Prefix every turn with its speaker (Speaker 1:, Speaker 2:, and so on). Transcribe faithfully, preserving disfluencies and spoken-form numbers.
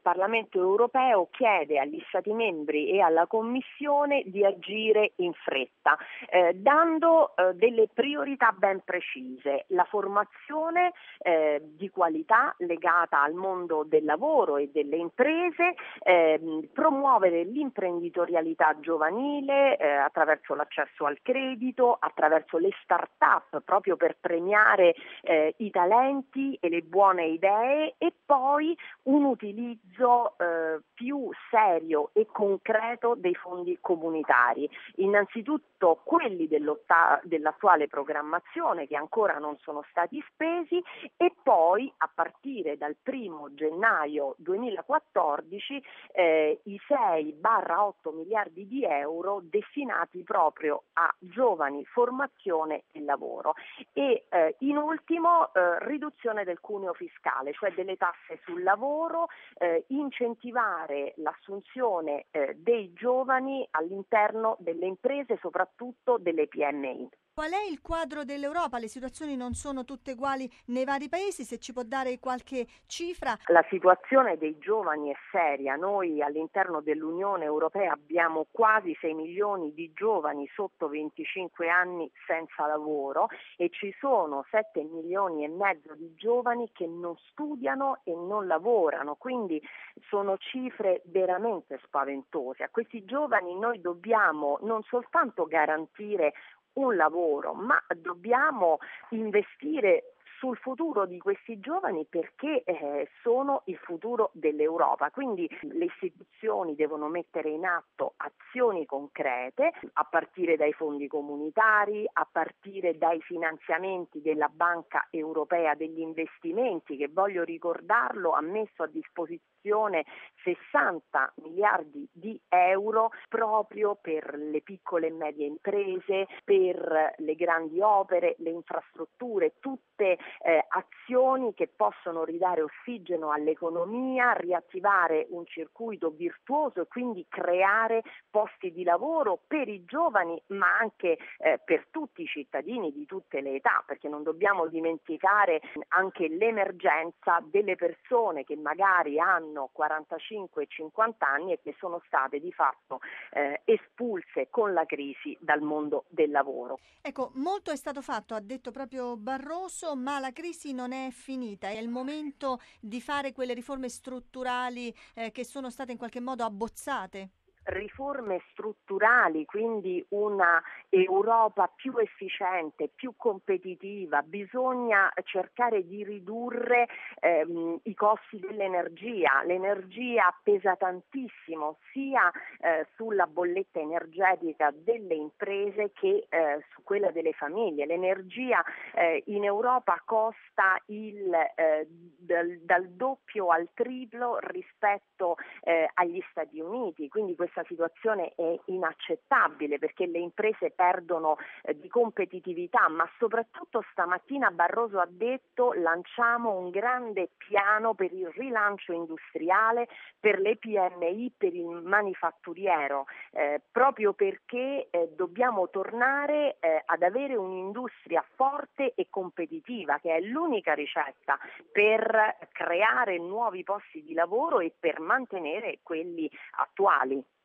Speaker 1: Parlamento europeo chiede agli Stati membri e alla Commissione di agire in fretta, eh, dando eh, delle priorità ben precise: la formazione eh, di qualità legata al mondo del lavoro e delle imprese, eh, promuovere l'imprenditorialità giovanile eh, attraverso l'accesso al credito, attraverso le start-up, proprio per premiare eh, i talenti e le buone idee, e poi un utilizzo eh, più serio e concreto dei fondi comunitari. Innanzitutto quelli dell'attuale programmazione, che ancora non sono stati spesi, e poi a partire dal primo gennaio duemilaquattordici eh, i sei otto miliardi di euro destinati proprio a giovani, formazione e lavoro. E eh, in ultimo eh, riduzione del cuneo fiscale, cioè delle tasse sul lavoro, eh, incentivare l'assunzione eh, dei giovani all'interno delle imprese, soprattutto delle P M I.
Speaker 2: Qual è il quadro dell'Europa? Le situazioni non sono tutte uguali nei vari paesi, se ci può dare qualche cifra.
Speaker 1: La situazione dei giovani è seria. Noi all'interno dell'Unione Europea abbiamo quasi sei milioni di giovani sotto venticinque anni senza lavoro, e ci sono sette milioni e mezzo di giovani che non studiano e non lavorano, quindi sono cifre veramente spaventose. A questi giovani noi dobbiamo non soltanto garantire un lavoro, ma dobbiamo investire sul futuro di questi giovani, perché eh, sono il futuro dell'Europa. Quindi le istituzioni devono mettere in atto azioni concrete, a partire dai fondi comunitari, a partire dai finanziamenti della Banca Europea degli Investimenti, che, voglio ricordarlo, ha messo a disposizione sessanta miliardi di euro proprio per le piccole e medie imprese, per le grandi opere, le infrastrutture, tutte Eh, azioni che possono ridare ossigeno all'economia, riattivare un circuito virtuoso e quindi creare posti di lavoro per i giovani, ma anche eh, per tutti i cittadini di tutte le età, perché non dobbiamo dimenticare anche l'emergenza delle persone che magari hanno quarantacinque e cinquanta anni e che sono state di fatto eh, espulse con la crisi dal mondo del lavoro.
Speaker 2: Ecco, molto è stato fatto, ha detto proprio Barroso, ma la crisi non è finita. È il momento di fare quelle riforme strutturali eh, che sono state in qualche modo abbozzate.
Speaker 1: Riforme strutturali, quindi una Europa più efficiente, più competitiva. Bisogna cercare di ridurre ehm, i costi dell'energia. L'energia pesa tantissimo sia eh, sulla bolletta energetica delle imprese che eh, su quella delle famiglie. L'energia eh, in Europa costa il, eh, dal, dal doppio al triplo rispetto eh, agli Stati Uniti, quindi questa situazione è inaccettabile, perché le imprese perdono eh, di competitività, ma soprattutto stamattina Barroso ha detto: lanciamo un grande piano per il rilancio industriale, per le P M I, per il manifatturiero, eh, proprio perché eh, dobbiamo tornare eh, ad avere un'industria forte e competitiva, che è l'unica ricetta per creare nuovi posti di lavoro e per mantenere quelli attuali.